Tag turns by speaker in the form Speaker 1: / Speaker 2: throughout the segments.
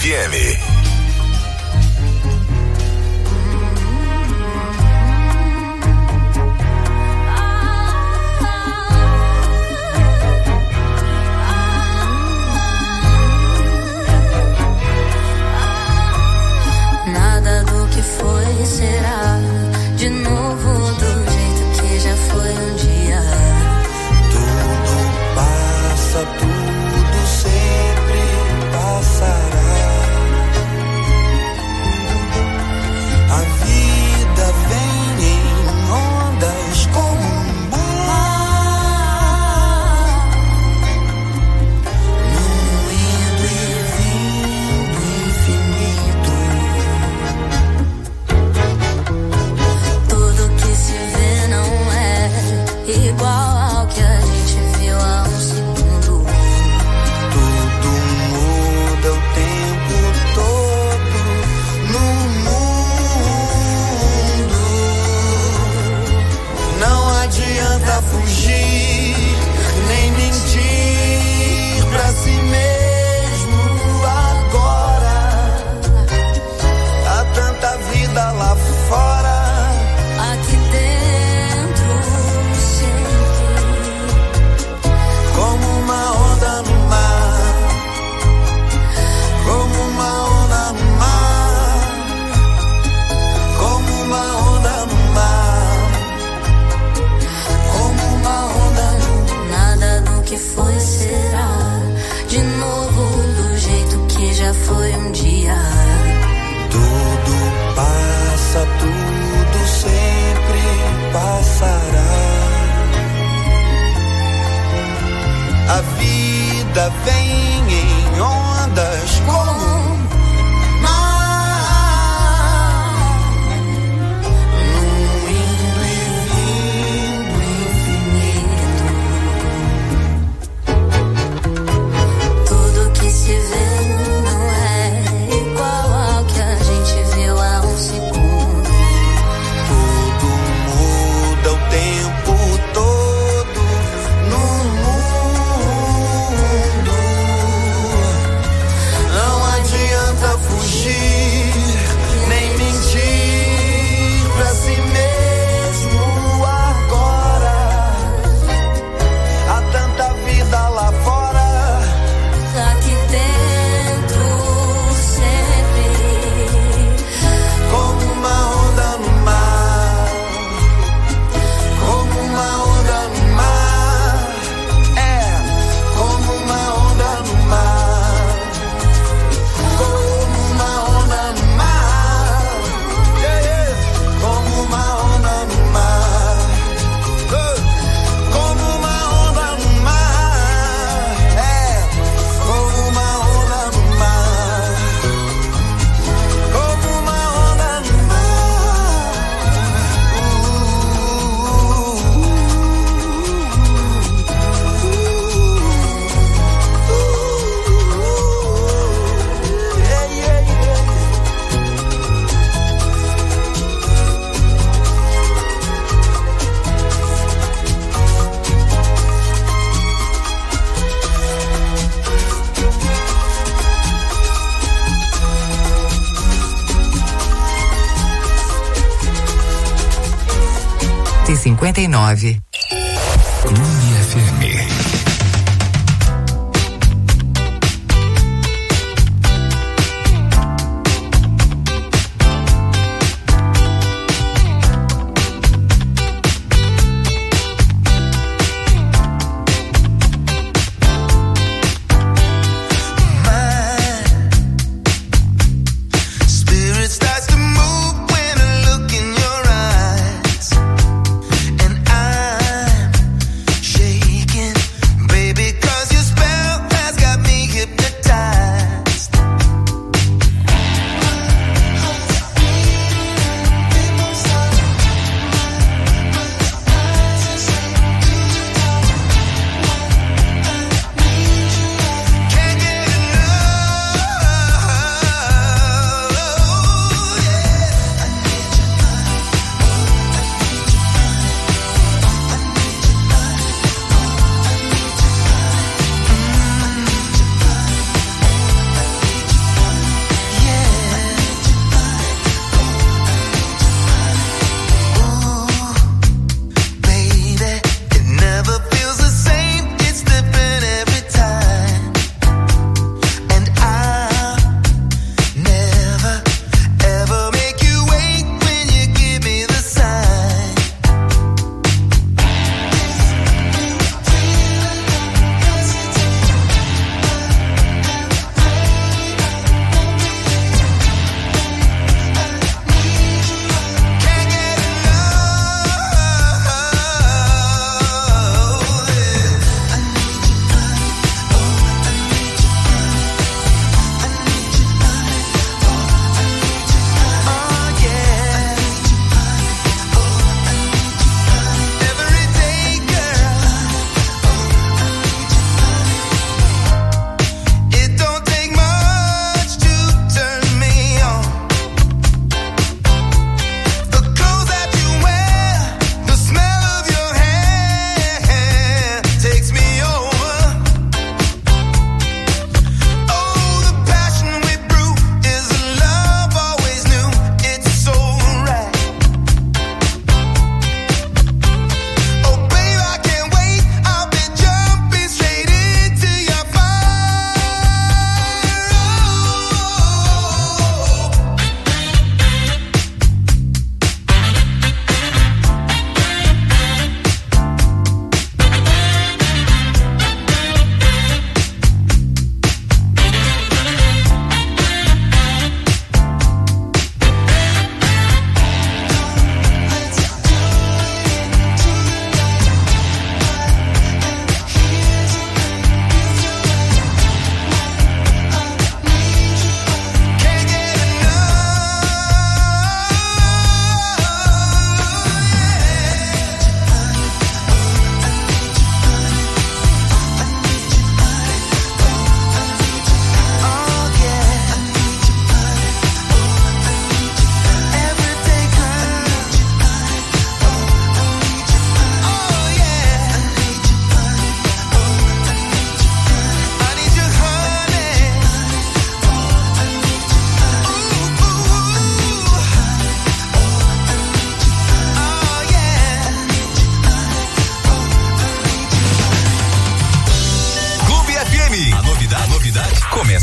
Speaker 1: FM.
Speaker 2: Nada do que foi será de novo do jeito que já foi um dia.
Speaker 3: Tudo passa, tudo sempre passará. A vida vem em ondas como um mar, num indo e vindo infinito.
Speaker 2: Tudo que se vê não é igual ao que a gente viu há um segundo.
Speaker 3: Tudo muda o tempo todo no mundo. Não adianta fugir, nem mentir pra si mesmo agora. Há tanta vida lá fora.
Speaker 2: Aqui dentro sempre,
Speaker 3: Como uma onda no mar, como uma onda no mar, como uma onda no mar, como uma onda no mar.
Speaker 2: nada do que foi será de novo do jeito que já foi um dia.
Speaker 3: Tudo passa, tudo sempre passará. A vida vem em ondas como mar, num indo e vindo infinito.
Speaker 2: Tudo que se vê não é igual ao que a gente viu há um segundo.
Speaker 3: Tudo muda o tempo todo no mundo. Não adianta fugir, nem mentir pra si mesmo agora. Há tanta vida lá fora.
Speaker 2: Aqui dentro sempre,
Speaker 3: Como uma onda no mar, como uma onda no mar, como uma onda no mar, como uma onda no mar, como uma onda no mar, como uma onda no mar, como uma onda no mar. Como uma onda no mar.
Speaker 4: Tem 59.
Speaker 1: Clube FM.
Speaker 3: Spirit starts to move when I look in your eyes, and I'm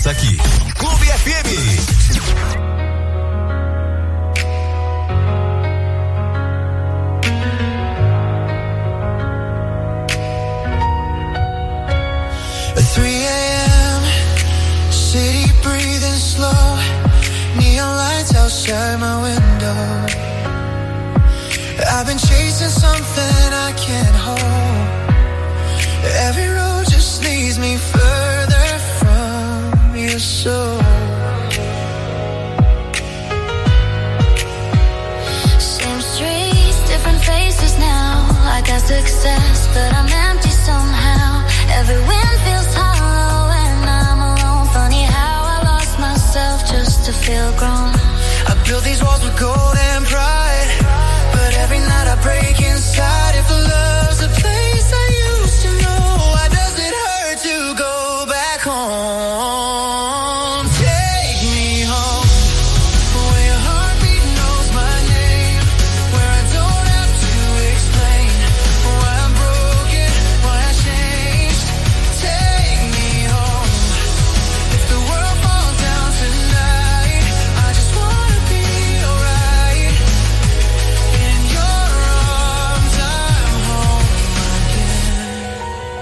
Speaker 1: Começa aqui. Clube FM.
Speaker 3: Outside my window, I've been chasing something I can't hold. Every road just leads me further from your soul.
Speaker 2: Same streets, different faces now. I got success, but I'm empty somehow. Every win feels hollow when I'm alone. Funny how I lost myself just to feel grown.
Speaker 3: I built these walls with gold and pride, but every night I break inside. If love's a place I used to know, why does it hurt to go back home? Take me home, where your heartbeat knows my name, where I don't have to explain why I'm broken, why I changed. Take me home, if the world falls down tonight, I just wanna be alright. In your arms, I'm home again.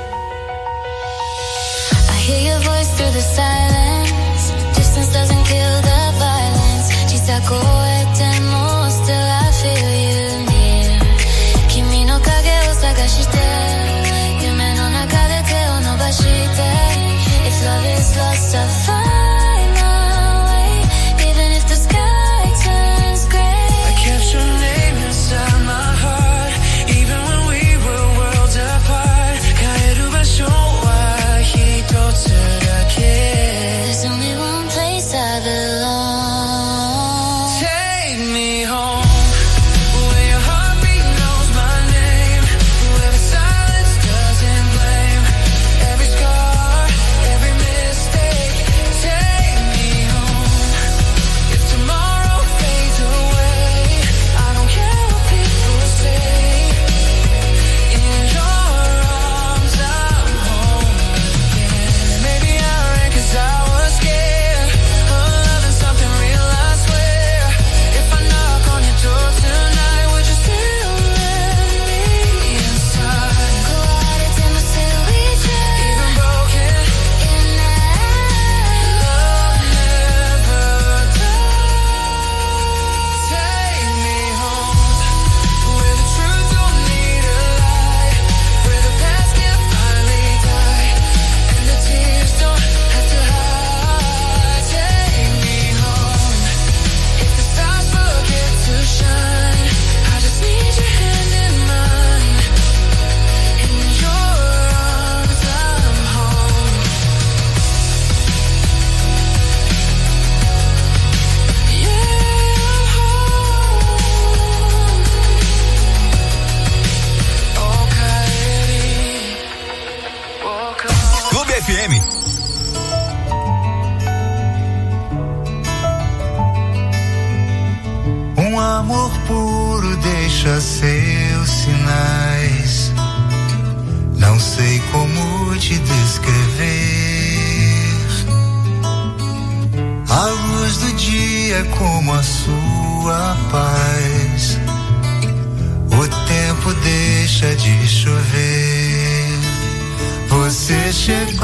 Speaker 2: I hear your voice through the silence. Distance doesn't kill the violence. 小さく終えても still I feel you near. 君の影を探して夢の中で手を伸ばして If love is lost, I'll find my way. Even if the sky turns gray.
Speaker 3: I kept your name inside my heart, even when we were worlds apart. 帰る場所は一つだけ。
Speaker 2: There's only one place I belong.
Speaker 3: Take me home, where your heartbeat knows my name, where the silence doesn't blame every scar, every mistake. Take me home, if tomorrow fades away, I don't care what people say. In your arms, I'm home again. Maybe I ran 'cause I was scared of loving something real, I swear. If I knock on your door tonight, would you still let me inside?
Speaker 2: Collided and still we try.
Speaker 3: Even broken,
Speaker 2: In that
Speaker 3: love never dies. Take me home, where the truth don't need a lie, where the past can finally die, and the tears don't have to hide. Take me home, if the stars forget to shine, I just need your hand in mine. In your arms, I'm home. Yeah, I'm home. Oh, Kairi, oh, Kairi.
Speaker 1: Clube FM.
Speaker 3: Amor puro deixa seus sinais. Não sei como te descrever. A luz do dia é como a sua paz. O tempo deixa de chover. Você chegou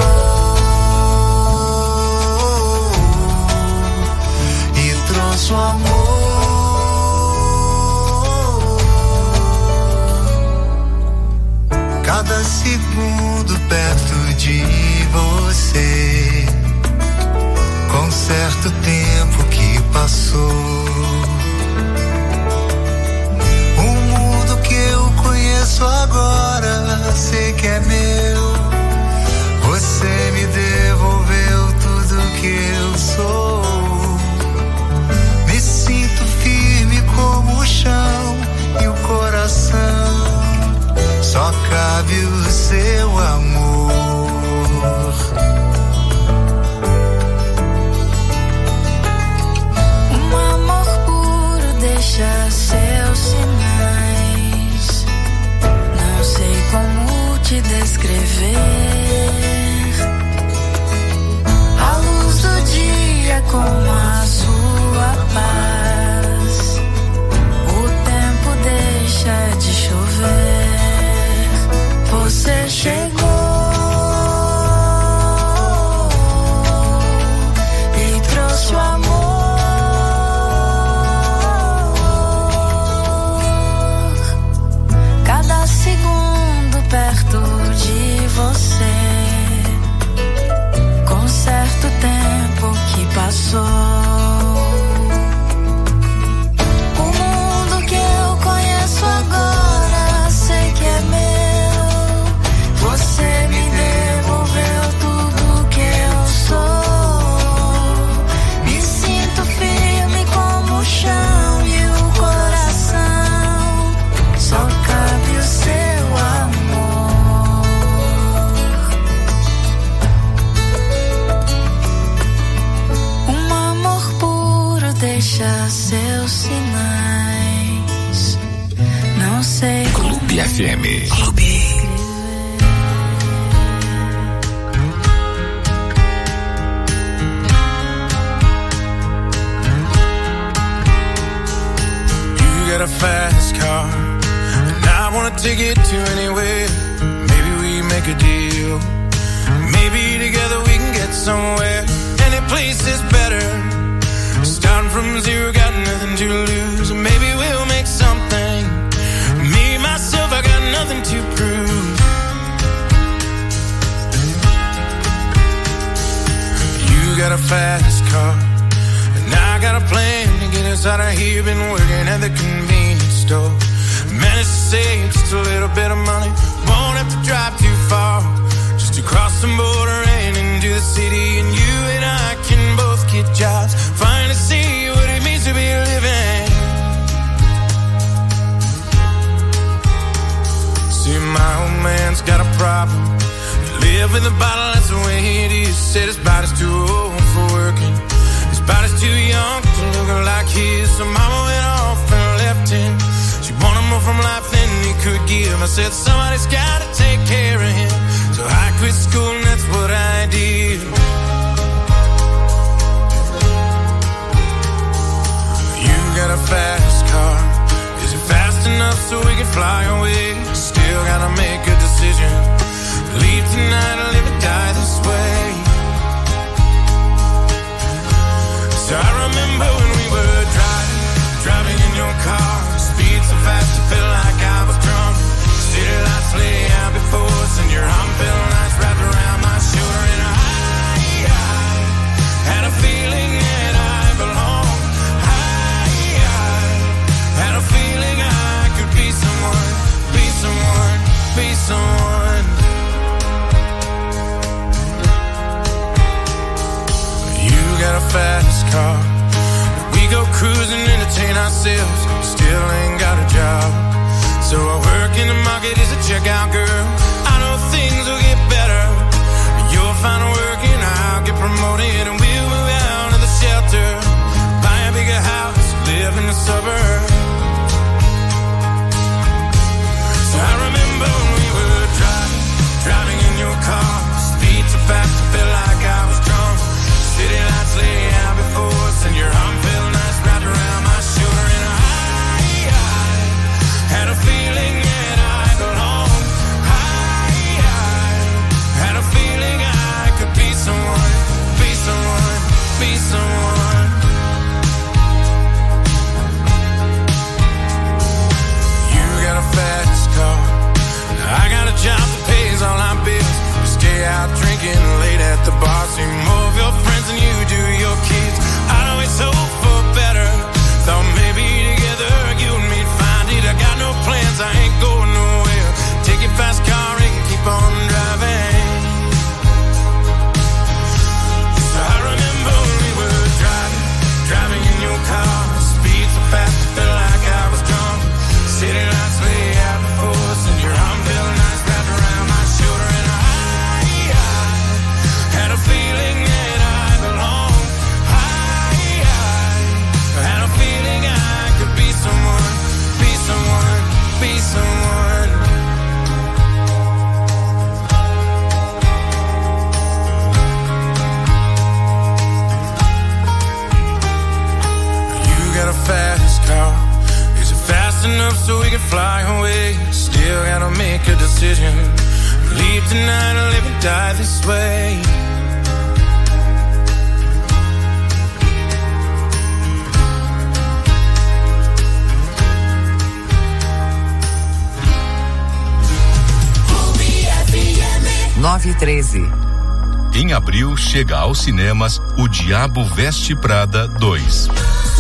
Speaker 3: e trouxe o amor. Cada segundo perto de você, com certo tempo que passou. O mundo que eu conheço agora, sei que é meu. Você me devolveu tudo que eu sou. Me sinto firme como o chão e o coração. Só cabe o seu amor.
Speaker 2: amor puro deixa seus sinais. Não sei como te descrever. A luz do
Speaker 1: FM.
Speaker 4: A fast car, and I wanna take it to anywhere. Maybe we make a deal. Maybe together we can get somewhere. Any place is better. Starting from zero, got nothing to lose. Maybe we'll make something. Me, myself, I got nothing to prove. You got a fast car, and I got a plan to get us out of here. Been working at the convenience store. Managed to save just a little bit of money. Won't have to drive too far, just to cross the border and into the city. And you and I can both get jobs, finally see what it means to be living. See, my old man's got a problem. Live in the bottle, that's the way it is. Said his body's too old for working. His body's too young to look like his. So mama went off and left him. She wanted more from life than he could give. I said somebody's gotta take care of him. So I quit school and that's what I did. You got a fast car. Is it fast enough so we can fly away? Still gotta make a decision. Leave tonight or live or die this way. So I remember when we were driving in your car. Speed so fast it felt like I was drunk. City lights lay out before us, and your arm felt nice wrapped around my shoulder. And I had a feeling that I belonged. I had a feeling I could be someone, be someone, be someone. You got a fast car. We go cruising, entertain ourselves. Still ain't got a job. So I work in the market as a checkout girl. I know things will get better. You'll find work and I'll get promoted, and we'll move out of the shelter, buy a bigger house, live in the suburbs. So I remember when we were driving in your car. Speed so fast it felt like I was drunk. City lights lay out before us, and your arm felt nice wrapped around my shoulder. And I had a feeling that I belonged. I had a feeling I could be someone, be someone, be someone. You got a fast car. I got a job that pays all our bills. We stay out drinking late at the bar. See more of your friends than you do your kids. I'd always hope for better. Thought maybe together you and me'd find it. I got no plans, I ain't going nowhere. Take your fast car and keep on driving. So I remember when we were driving in your car. Speed so fast it felt like I was drunk. City lights lay out before us, and your arm felt nice wrapped around my shoulder. And I had a feeling that I belonged. I had a feeling I could be someone, be someone, be someone. You got a fast car. Is it fast enough so we can fly away? Still gotta make a decision. Leave tonight or live and die this way.
Speaker 1: Em abril, chega aos cinemas O Diabo Veste Prada 2.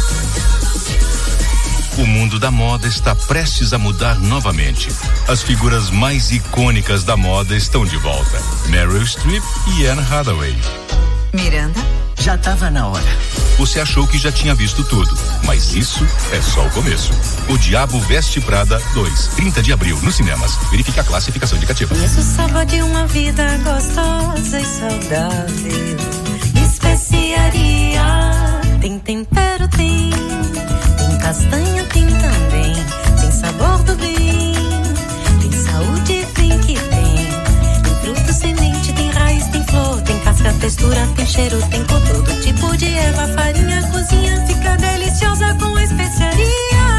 Speaker 1: O mundo da moda está prestes a mudar novamente. As figuras mais icônicas da moda estão de volta. Meryl Streep e Anne Hathaway.
Speaker 5: Miranda, já tava na hora.
Speaker 1: Você achou que já tinha visto tudo, mas isso é só o começo. O Diabo Veste Prada 2, 30 de abril, nos cinemas. Verifique a classificação indicativa.
Speaker 6: Isso salva de uma vida gostosa e saudável. Especiaria, tem tempero, tem castanha, tem também. Tem sabor do bem, tem saúde vem que tem. Tem fruto, semente, tem raiz, tem flor, tem casca, textura, tem cheiro, tem cor, todo tipo de erva, farinha, cozinha, fica deliciosa com especiaria.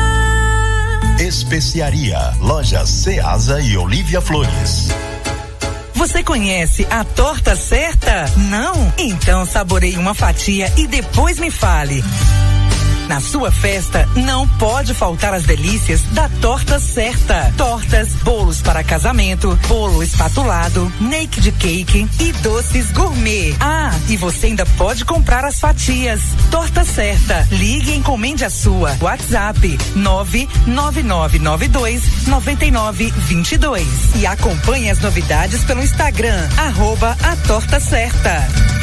Speaker 7: Especiaria, lojas Ceasa e Olívia Flores.
Speaker 8: Você conhece a Torta Certa? Não? Então saboreie uma fatia e depois me fale. Na sua festa, não pode faltar as delícias da Torta Certa. Tortas, bolos para casamento, bolo espatulado, naked cake e doces gourmet. Ah, e você ainda pode comprar as fatias. Torta Certa. Ligue e encomende a sua. WhatsApp 999929922 e acompanhe as novidades pelo Instagram @atortacerta.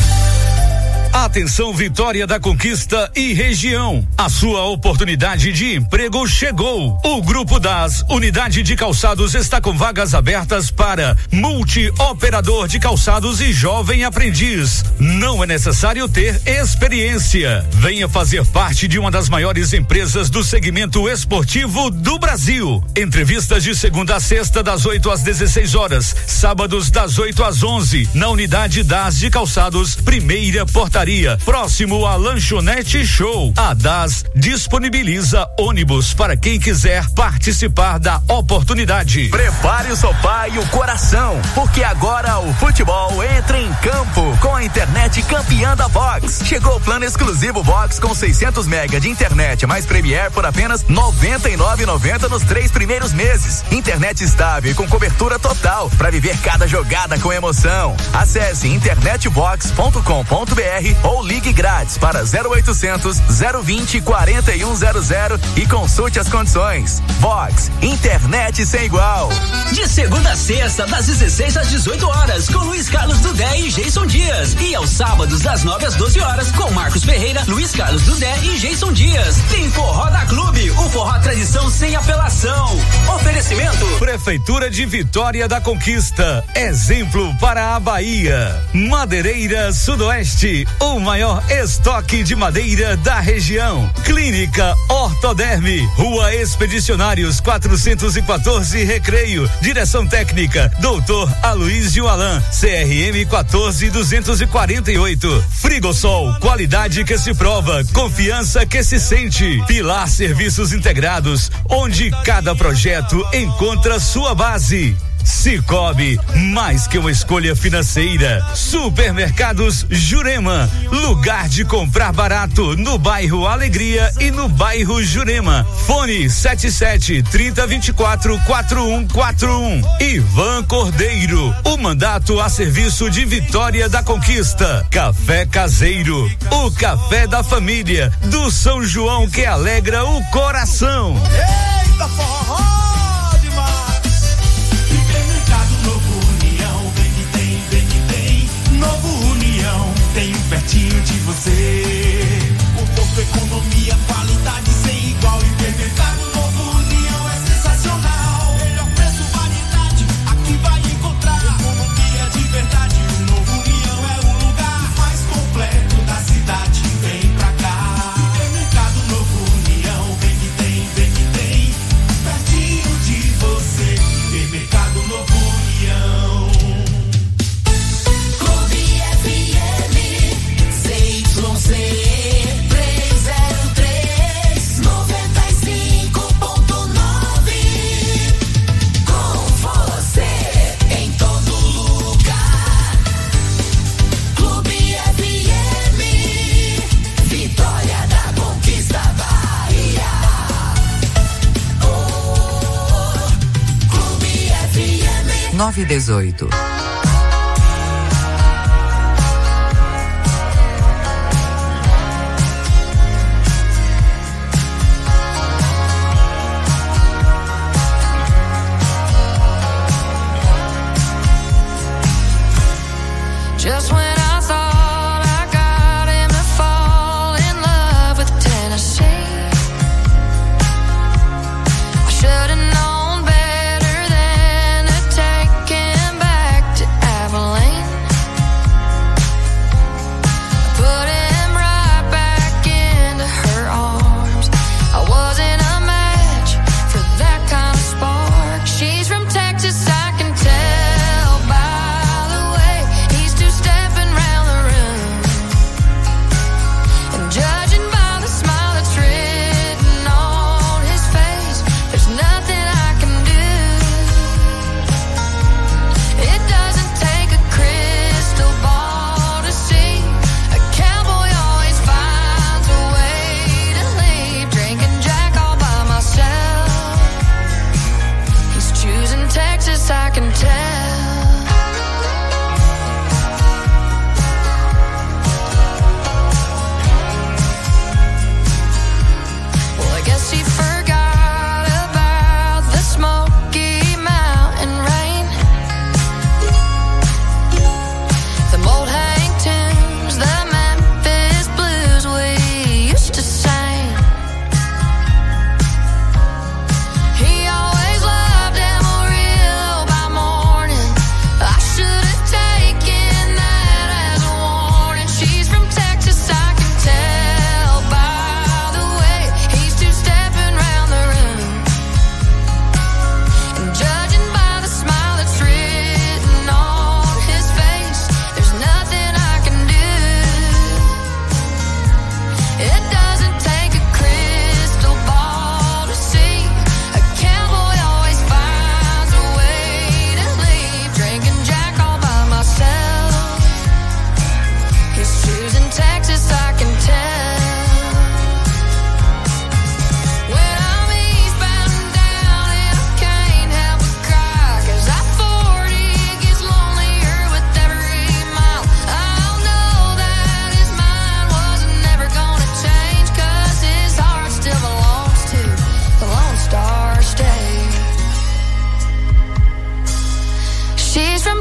Speaker 9: Atenção, Vitória da Conquista e região. A sua oportunidade de emprego chegou. O Grupo das Unidade de Calçados está com vagas abertas para multi-operador de calçados e jovem aprendiz. Não é necessário ter experiência. Venha fazer parte de uma das maiores empresas do segmento esportivo do Brasil. Entrevistas de segunda a sexta das 8 às 16 horas, sábados das 8 às 11, na Unidade das de Calçados, primeira portaria, próximo à Lanchonete Show. A DAS disponibiliza ônibus para quem quiser participar da oportunidade.
Speaker 10: Prepare o sofá e o coração, porque agora o futebol entra em campo com a internet campeã da Vox. Chegou o plano exclusivo Vox com 600 mega de internet mais Premier por apenas R$ 99,90 nos 3 primeiros meses. Internet estável e com cobertura total para viver cada jogada com emoção. Acesse internetvox.com.br ou ligue grátis para 0800 020 4100 e consulte as condições. Vox, internet sem igual.
Speaker 11: De segunda a sexta, das 16 às 18 horas, com Luiz Carlos Dudé e Jason Dias. E aos sábados, das 9 às 12 horas, com Marcos Ferreira, Luiz Carlos Dudé e Jason Dias. Tem Forró da Clube, o forró tradição sem apelação. Oferecimento:
Speaker 9: Prefeitura de Vitória da Conquista, exemplo para a Bahia. Madeireira Sudoeste, o maior estoque de madeira da região. Clínica Ortoderme, Rua Expedicionários 414, Recreio. Direção técnica Dr. Aloísio Alan, CRM 14248. Frigosol, qualidade que se prova, confiança que se sente. Pilar Serviços Integrados, onde cada projeto encontra sua base. Cicobi, mais que uma escolha financeira. Supermercados Jurema, lugar de comprar barato no bairro Alegria e no bairro Jurema. Fone 77-3024-4141. Ivan Cordeiro, o mandato a serviço de Vitória da Conquista. Café Caseiro, o café da família, do São João que alegra o coração.
Speaker 4: Eita, forró! Tem pertinho de você. Conforto, economia, qualidade sem igual. Hipermercado Novo União é sensacional. Melhor preço, variedade, aqui vai encontrar. Economia de verdade, o Novo União é o lugar mais completo da cidade. Vem pra cá. Hipermercado Novo União, vem que tem, pertinho de você. Hipermercado Novo União.
Speaker 3: Vitória da Conquista, Bahia. Clube FM
Speaker 5: 918.
Speaker 2: Just when I thought I got him to fall in love with Tennessee, I should've known better than to take him back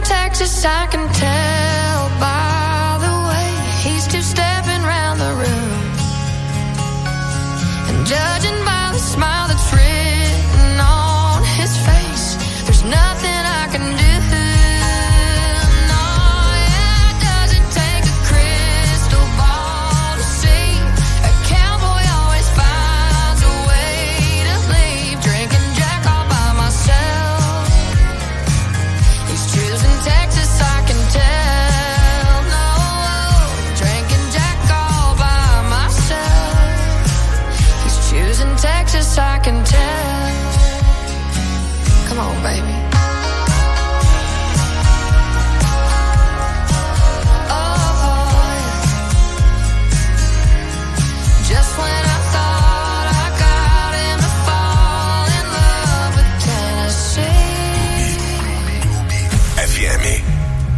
Speaker 2: Texas, I can tell by the way he's two-stepping round the room. And judging by the smile that's written on his face, there's nothing I can do. Texas, I can tell. Come on, baby. Oh, just when I thought I got him to fall in love with Tennessee.
Speaker 4: FM.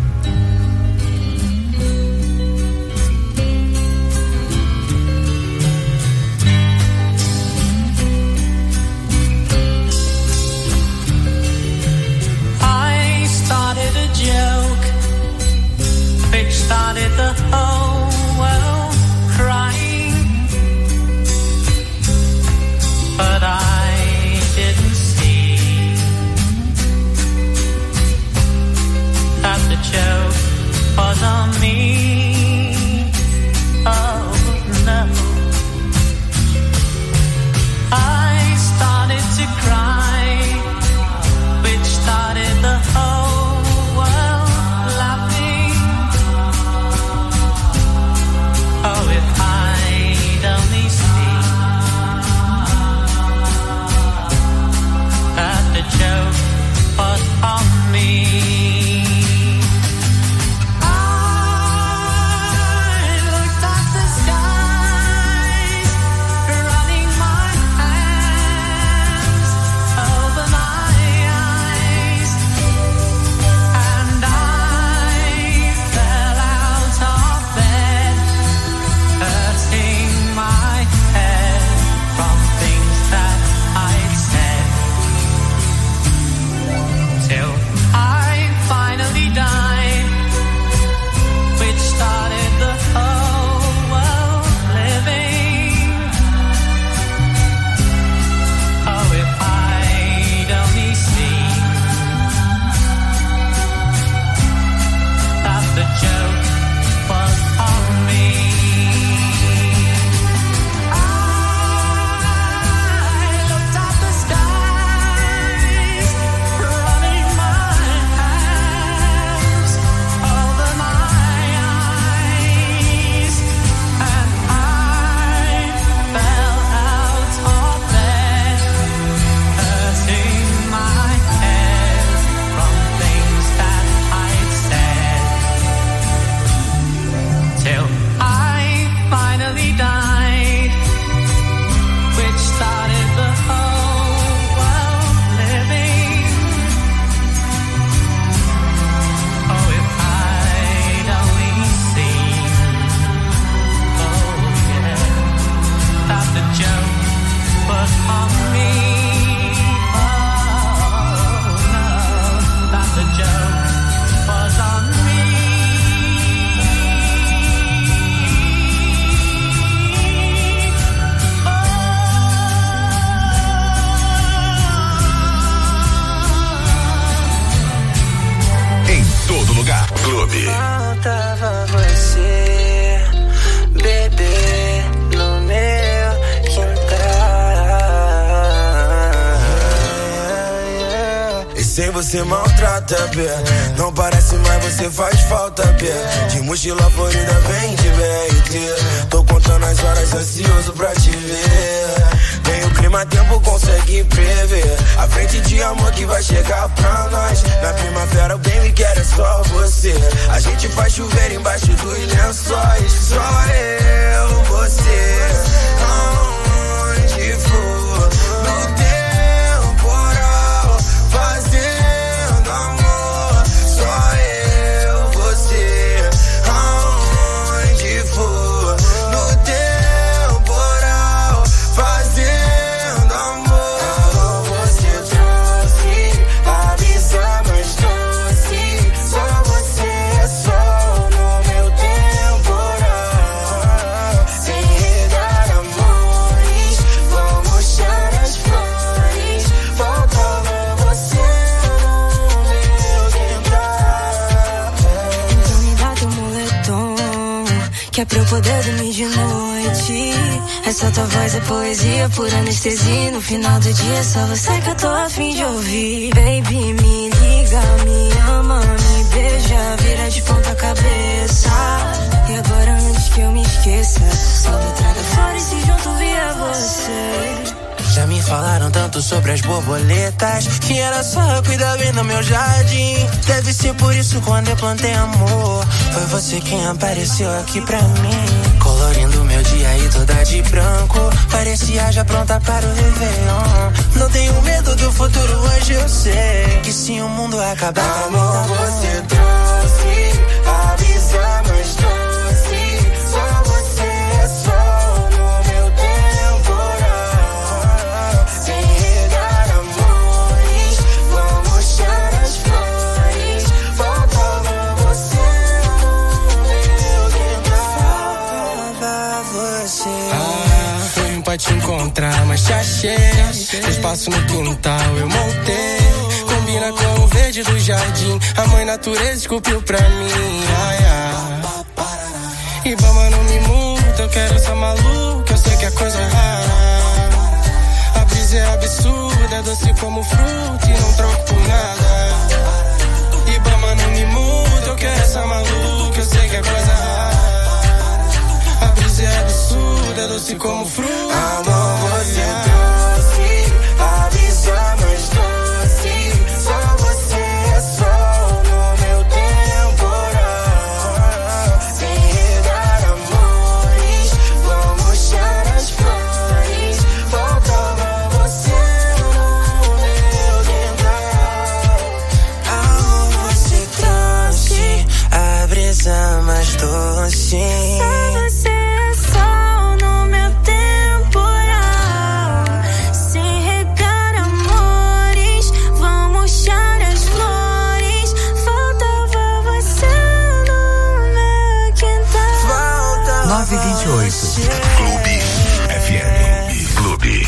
Speaker 3: Started the whole world crying, but I didn't see that the joke was on me. Oh no, I started to cry, which started the whole world laughing. Oh, if I'd only see that the joke was on me.
Speaker 12: Faltava você, bebê, no meu quintal.
Speaker 13: E sem você maltrata, B. Não parece, mas você faz falta, B. De mochila florida, vem de BRT. Tô contando as horas, ansioso pra te ver. Nem o clima, tempo consegue prever a frente de amor que vai chegar pra nós. Na primavera o bem me quer é só você. A gente faz chover embaixo dos lençóis. Só eu, você, aonde for, no temporal, fazendo amor. Só eu, você, aonde for, no temporal, fazendo amor. Você trouxe a brisa mais doce. Só
Speaker 2: que é pra eu poder dormir de noite. Essa tua voz é poesia, pura anestesia. No final do dia é só você que eu tô a fim de ouvir. Baby, me liga, me ama, me beija, vira de ponta cabeça. E agora antes que eu me esqueça, só me traga fora e se junto via você.
Speaker 12: Já me falaram tanto sobre as borboletas, que era só eu cuidar bem do meu jardim. Deve ser por isso quando eu plantei amor, foi você quem apareceu aqui pra mim. Colorindo meu dia e toda de branco, parecia já pronta para o Réveillon. Não tenho medo do futuro, hoje eu sei que se o mundo acabar, amor, você trouxe a brisa mais doce. Só você é sol no meu temporal. Sem regar amores, vamos cheirar as flores. Faltava você no meu quintal. Você.
Speaker 14: Foi pra te encontrar, mas te achei. Espaço no quintal eu montei. Combina com o verde do jardim, a mãe natureza esculpiu pra mim. Ibama não me muda, eu quero essa maluca, eu sei que é coisa rara. A brisa é absurda, doce como fruta e não troco por nada. Ibama não me muda, eu quero essa maluca, eu sei que é coisa rara. A brisa é absurda, doce como fruta.
Speaker 12: Amor, você trouxe a brisa mais doce. Só você é sol no meu temporal. Sem regar amores, vamos cheirar as flores. Faltava você no meu quintal. Amor, você trouxe a brisa mais doce.
Speaker 15: Clube FM. Clube.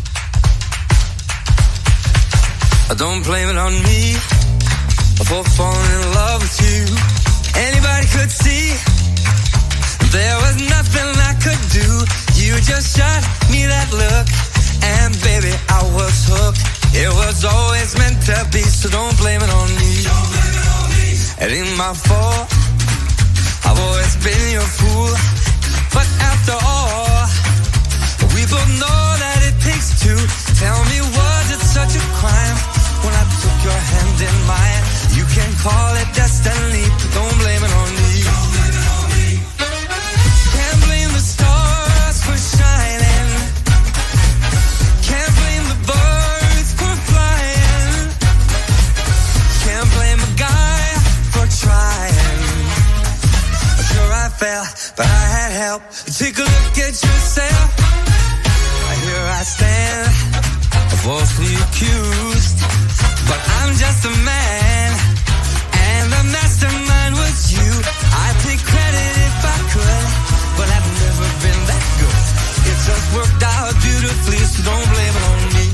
Speaker 3: Don't blame it on me for falling in love with you. Anybody could see there was nothing I could do. You just shot me that look, and baby, I was hooked. It was always meant to be, so don't blame it on me. It ain't my fault, I've always been your fool. But after all, we both know that it takes two. Tell me, was it such a crime when I took your hand in mine? You can call it destiny, but don't blame it on me. Can't blame the stars for shining. Can't blame the birds for flying. Can't blame a guy for trying. Sure I fell, but I had help. Take a look at yourself. Here I stand, falsely accused, but I'm just a man, and the mastermind was you. I'd take credit if I could, but I've never been that good. It just worked out beautifully, so don't blame it on me.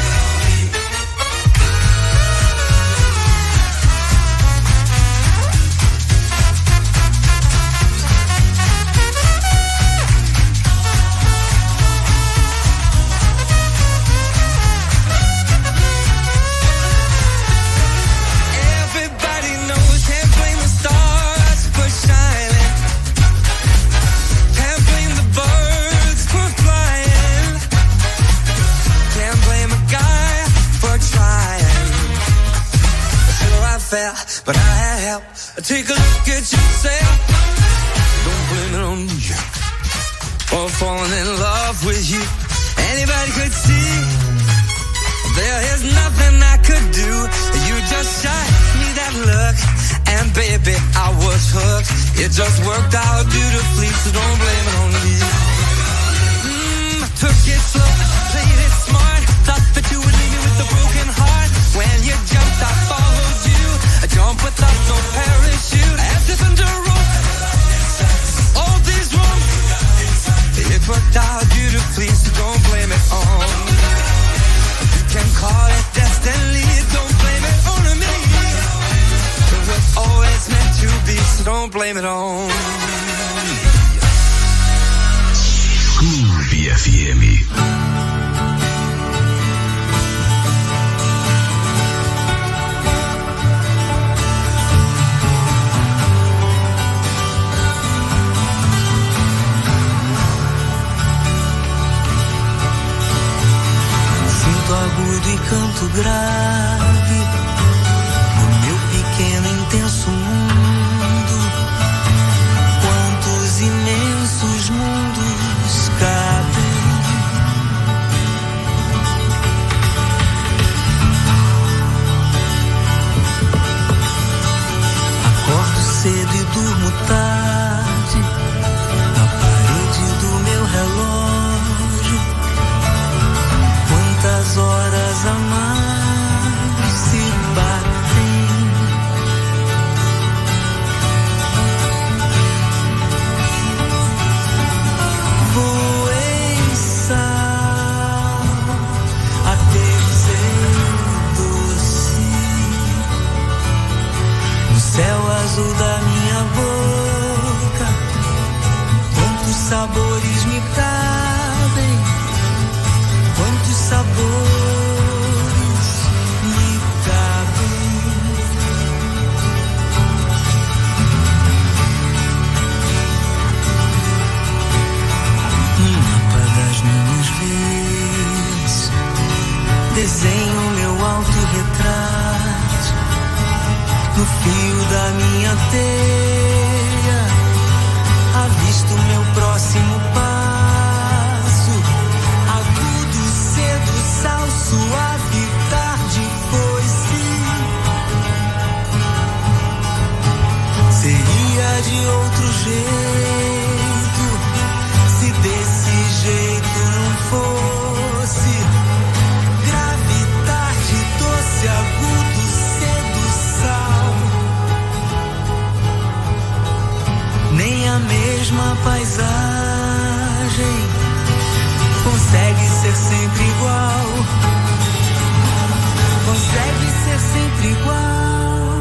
Speaker 3: But I had help. Take a look at yourself. Don't blame it on you for falling in love with you. Anybody could see there is nothing I could do. You just shot me that look, and baby, I was hooked. It just worked out beautifully, so don't blame it on me. Took it slow, played it smart. Thought that you would leave me with a broken heart. When you jumped, I followed you. A jump without no parachute. As if under a rope. All these wrong. It worked out beautifully, so don't blame it on me. You can call it destiny, don't blame it on me. It was always meant to be, so don't blame it on me.
Speaker 15: FM.
Speaker 6: Sinto agudo e canto grave no meu pequeno intenso mundo. Quantos imensos mundos cabem? Acordo cedo e durmo tarde na parede do meu relógio. Quantas horas a mais se batem? Voei sal, aterrissei doce no céu azul da minha boca. Quantos sabores me cabem? Quantos sabores me cabem? No mapa das minhas vezes desenho meu autorretrato no fio da minha teia. Avisto meu próximo passo. Agudo, cedo, sal, suave, tarde, foi-se. Seria de outro jeito se desse jeito não fosse. Grave, tarde, doce, agudo, cedo, sal. Nem a mesma paisagem consegue ser sempre igual. Consegue ser sempre igual.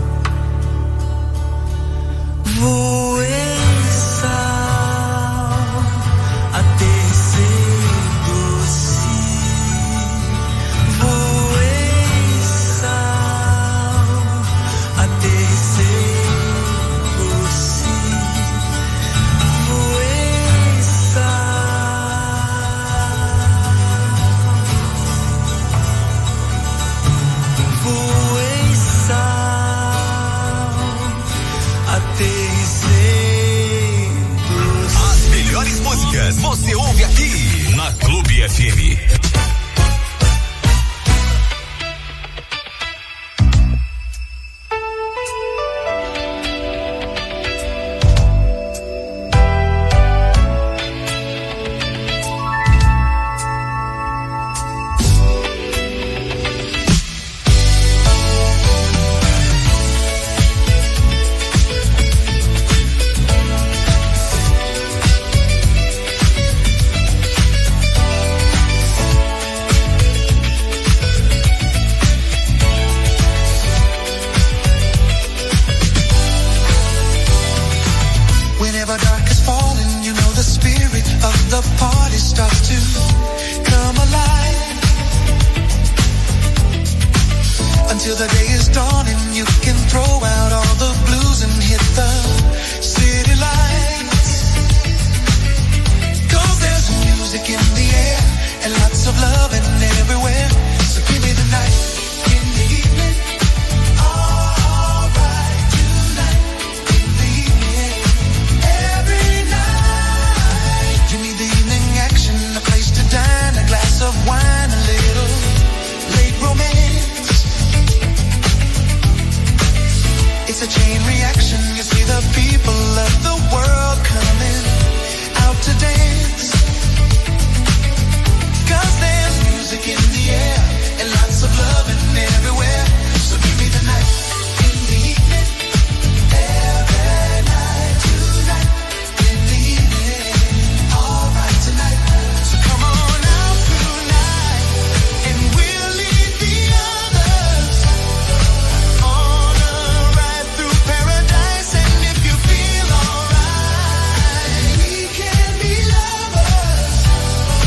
Speaker 6: Voei sal, aterrissei doce. Voei sal, aterrissei doce. Voei sal. Voei sal, aterrissei doce.
Speaker 10: As melhores músicas você ouve aqui na Clube FM.
Speaker 3: Whenever dark is falling, you know the spirit of the party starts to come alive. Until the day is dawning, you can throw out all the blues and hit the city lights. 'Cause there's music in the air and lots of loving everywhere. So give me the night in the evening. All right, tonight in the evening. Every night. Give me the evening action, a place to dine, a glass of wine, a little late romance. It's a chain reaction, you see the people of the world coming out to dance. 'Cause there's music in the air and lots of loving everywhere. So give me the night in the evening. Every night, tonight in the evening. All right tonight. So come on out tonight and we'll lead the others on a ride through paradise. And if you feel alright, we can be lovers.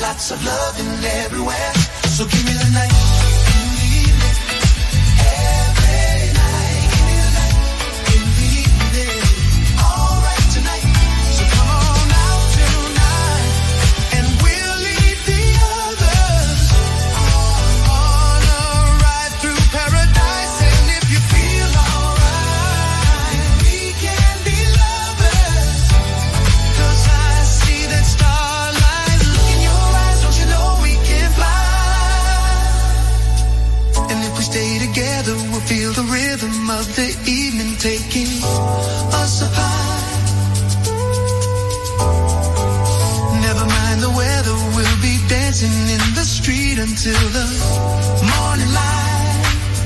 Speaker 3: lots of loving everywhere. So give me the night, in the evening, every night. Give me the night, in the evening, all right tonight. So come on out tonight, and we'll leave the others on a ride through paradise. And if you feel alright, we can be lovers. 'Cause I see that starlight look in your eyes. Don't you know we can fly? And if we stay together, we'll feel the rhythm of the evening taking us up high. Never mind the weather, we'll be dancing in the street until the morning light.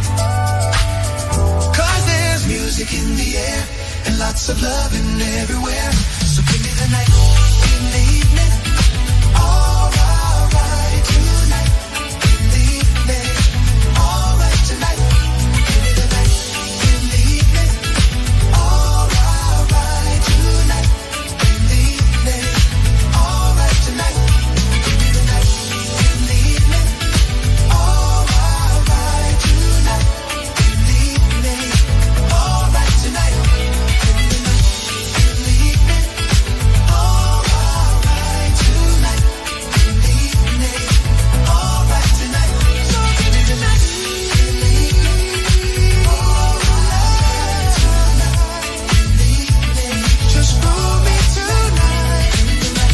Speaker 3: 'Cause there's music in the air and lots of loving everywhere. So give me the night, in the evening, all right tonight. In the evening, all right tonight. Give me the night, in the evening, all right tonight. In the evening, all right tonight. Give me the night, in the evening, all right tonight. In the evening, all right tonight. Give me the night, in the evening, all right tonight. In the evening, all right tonight. So give me the night, in the evening, all right tonight. In the evening, just roll me tonight. In the night,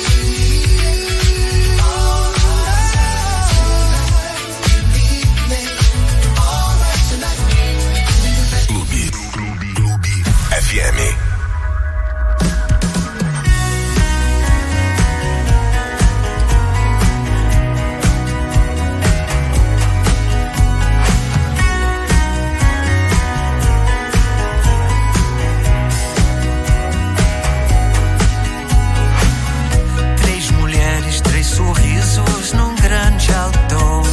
Speaker 3: all right tonight. In the evening, all right tonight.
Speaker 15: Clube FM.
Speaker 16: Três mulheres, três sorrisos num grande aldão.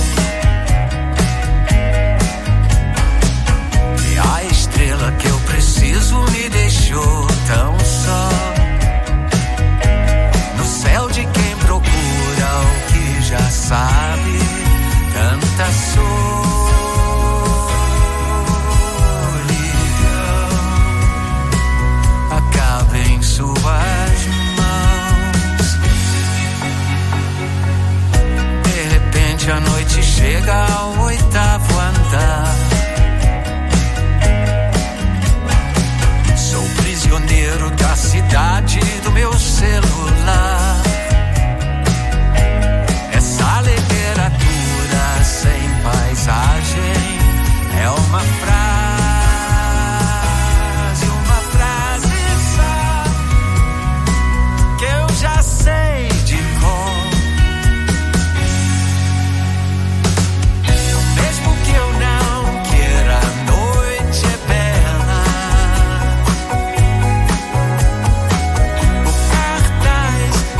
Speaker 16: E a estrela que eu preciso me deixou tão só. No céu de quem procura o que já sabe, tanta solidão acaba em suas mãos. De repente a noite chega ao oitavo andar. Sou prisioneiro da cidade do meu celular. Essa literatura sem paisagem é uma frase só que eu já sei de cor. Mesmo que eu não queira, a noite é bela. O cartaz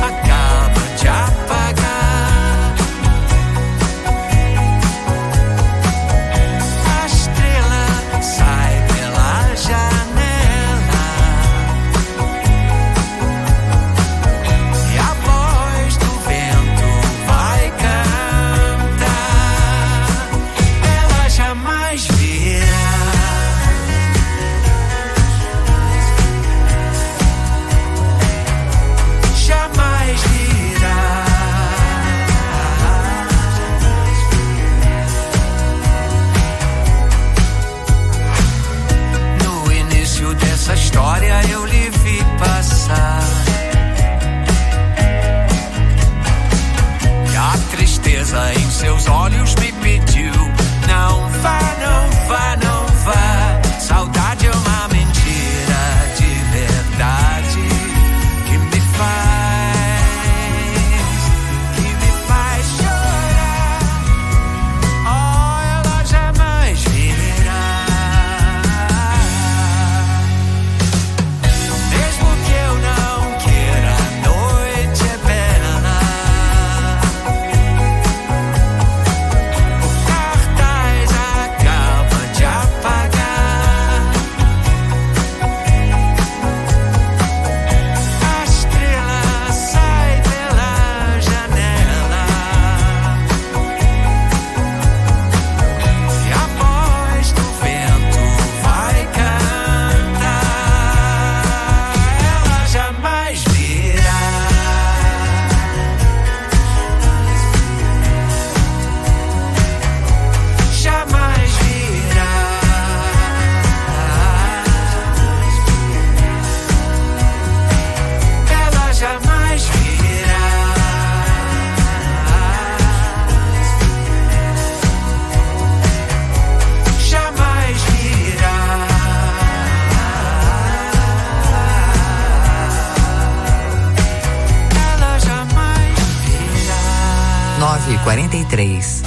Speaker 5: 9h43.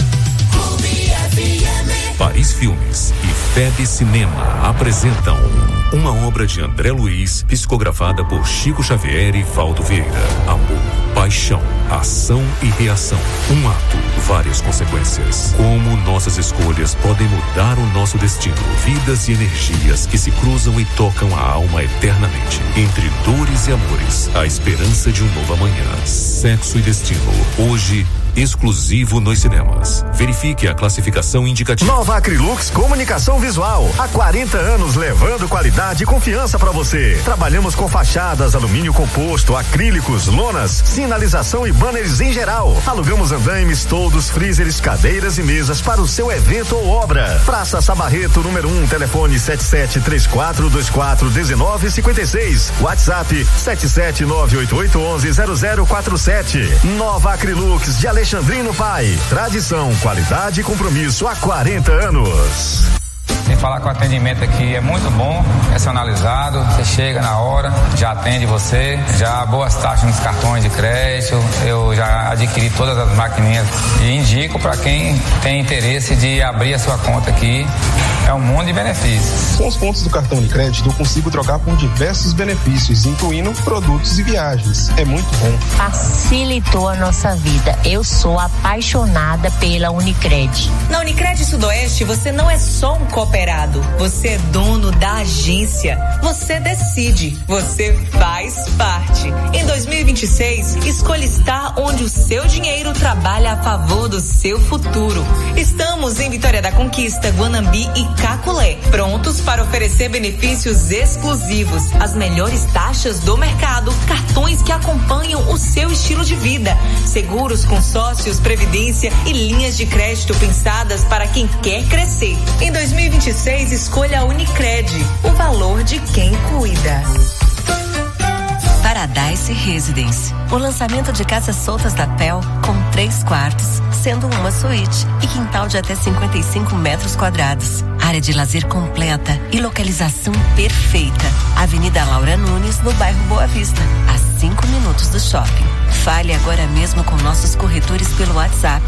Speaker 17: Paris Filmes e FEB Cinema apresentam uma obra de André Luiz, psicografada por Chico Xavier e Valdo Vieira. Amor, paixão, ação e reação. Um ato, várias consequências. Como nossas escolhas podem mudar o nosso destino. Vidas e energias que se cruzam e tocam a alma eternamente. Entre dores e amores, a esperança de um novo amanhã. Sexo e destino. Hoje, exclusivo nos cinemas. Verifique a classificação indicativa.
Speaker 18: Nova Acrylux Comunicação Visual. Há 40 anos levando qualidade e confiança para você. Trabalhamos com fachadas, alumínio composto, acrílicos, lonas, sinalização e banners em geral. Alugamos andaimes, toldos, freezers, cadeiras e mesas para o seu evento ou obra. Praça Sabarreto, número 1, telefone 7734241956. WhatsApp 77988110047. Nova Acrylux de Alexandrino Pai. Tradição, qualidade e compromisso há 40 anos.
Speaker 19: Sem falar que o atendimento aqui é muito bom, personalizado, você chega na hora, já atende você, já boas taxas nos cartões de crédito, eu já adquiri todas as maquininhas e indico para quem tem interesse de abrir a sua conta aqui, é um mundo de benefícios.
Speaker 20: Com os pontos do cartão de crédito eu consigo trocar por diversos benefícios, incluindo produtos e viagens, é muito bom.
Speaker 21: Facilitou a nossa vida, eu sou apaixonada pela Unicred.
Speaker 22: Na Unicred Sudoeste você não é só um cooperado, você é dono da agência, você decide, você faz parte. Em 2026, escolha estar onde o seu dinheiro trabalha a favor do seu futuro. Estamos em Vitória da Conquista, Guanambi e Caculé, prontos para oferecer benefícios exclusivos, as melhores taxas do mercado, cartões que acompanham o seu estilo de vida, seguros, consórcios, previdência e linhas de crédito pensadas para quem quer crescer. Em 2026, escolha a Unicred, o valor de quem cuida.
Speaker 23: Paradise Residence, o lançamento de casas soltas da PEL com 3 quartos, sendo uma suíte e quintal de até 55 metros quadrados. Área de lazer completa e localização perfeita. Avenida Laura Nunes, no bairro Boa Vista, a 5 minutos do shopping. Fale agora mesmo com nossos corretores pelo WhatsApp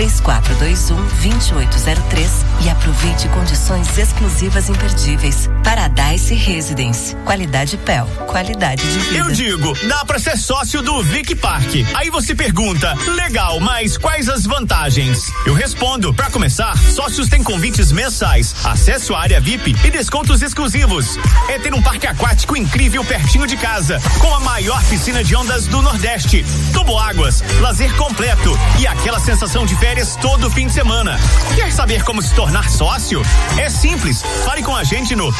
Speaker 23: 3421-2803 e aproveite condições exclusivas imperdíveis. Paradise Residence. Qualidade PEL. Qualidade de vida.
Speaker 24: Eu digo, dá pra ser sócio do Vic Park. Aí você pergunta, legal, mas quais as vantagens? Eu respondo, pra começar, sócios têm convites mensais, acesso à área VIP e descontos exclusivos. É ter um parque aquático incrível pertinho de casa, com a maior piscina de ondas do Nordeste, toboáguas, lazer completo e aquela sensação de férias todo fim de semana. Quer saber como se tornar sócio? É simples, fale com a gente no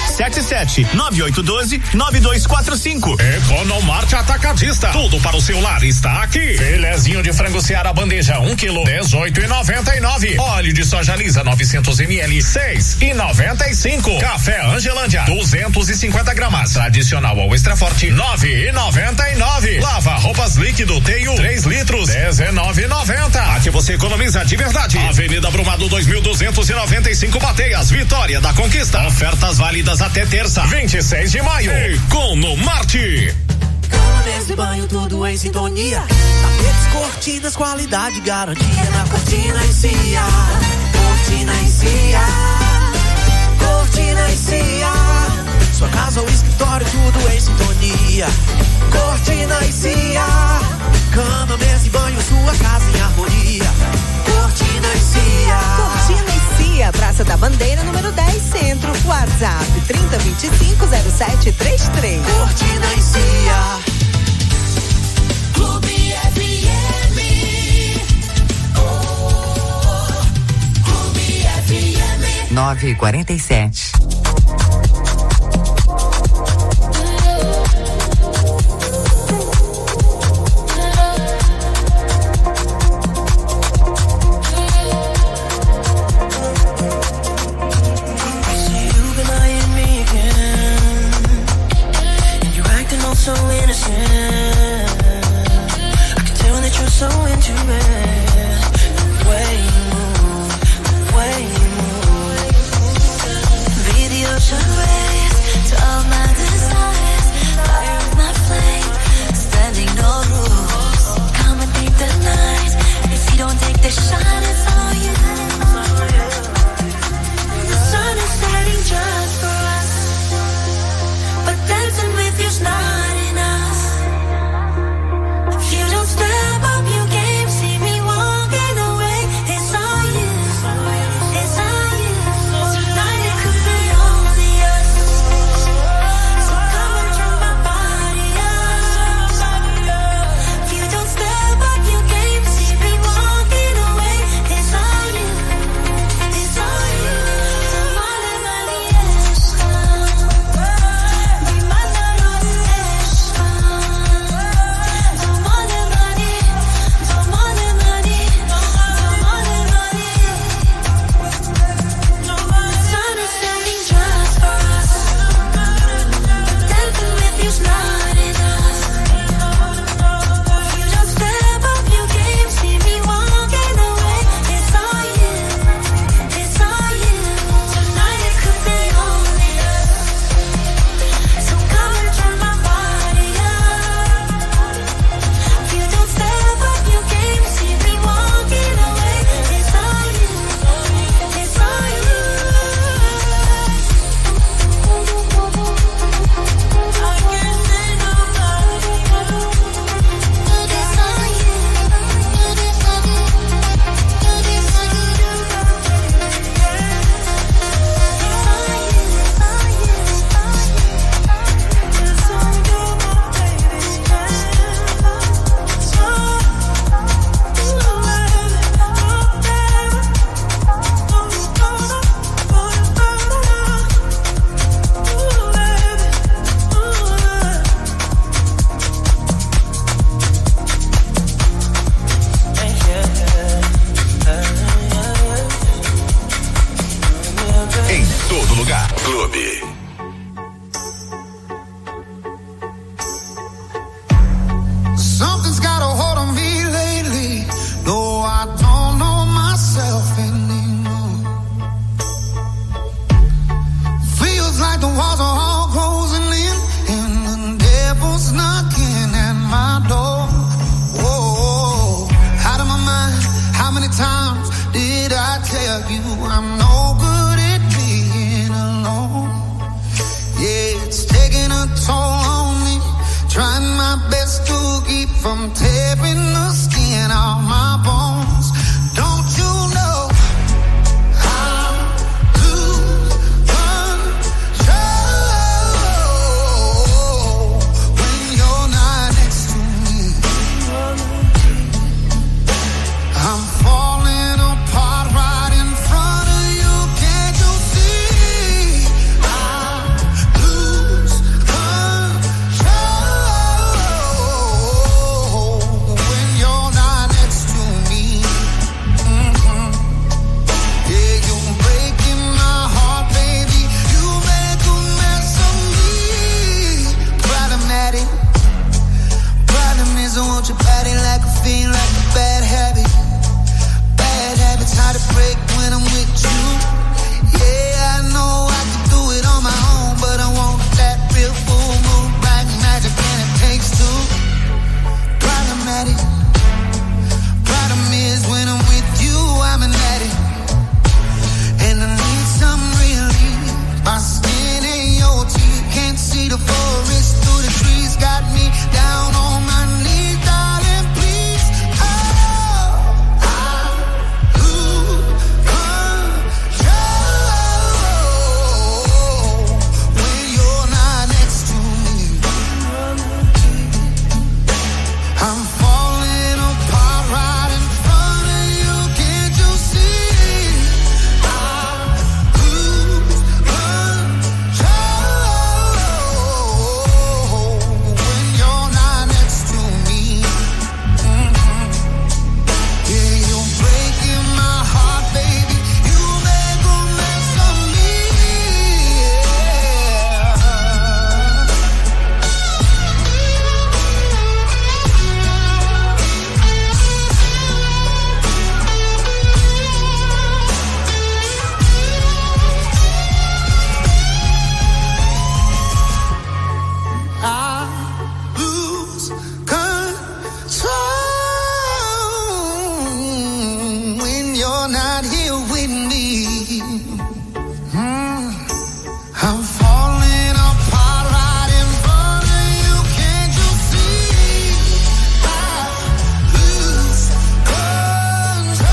Speaker 24: 779812-9245.
Speaker 25: Economarte Atacadista, tudo para o seu lar está aqui. Filezinho de frango Seara bandeja 1 kg, 18,99. Óleo de soja lisa 900 ml, 6,95. Café Angelândia, 250 gramas, tradicional ou extra forte, 9,99. Lava roupas líquido Teio, 3 litros, 19,90. Aqui você economiza de verdade. Avenida Brumado 2295 Bateias, Vitória da Conquista. Ofertas válidas até terça, 26 de maio. Economarte.
Speaker 12: Cama, mesa e banho, tudo em sintonia. Tapetes, cortinas, qualidade, garantia na Cortina e Cia. Cortina e Cia. Cortina e Cia. Sua casa ou escritório, tudo em sintonia. Cortina e Cia. Cama, mesa e banho, sua casa em harmonia. Cortina e Cia.
Speaker 26: Cortina e Cia, Praça da Bandeira, número 10, Centro. WhatsApp 3025-0733.
Speaker 12: Cortina e Cia.
Speaker 3: Clube FM. Clube FM.
Speaker 5: 9h47.
Speaker 12: So innocent, I can tell that you're so into it. Way you move, way you move. Videos
Speaker 1: tell you I'm no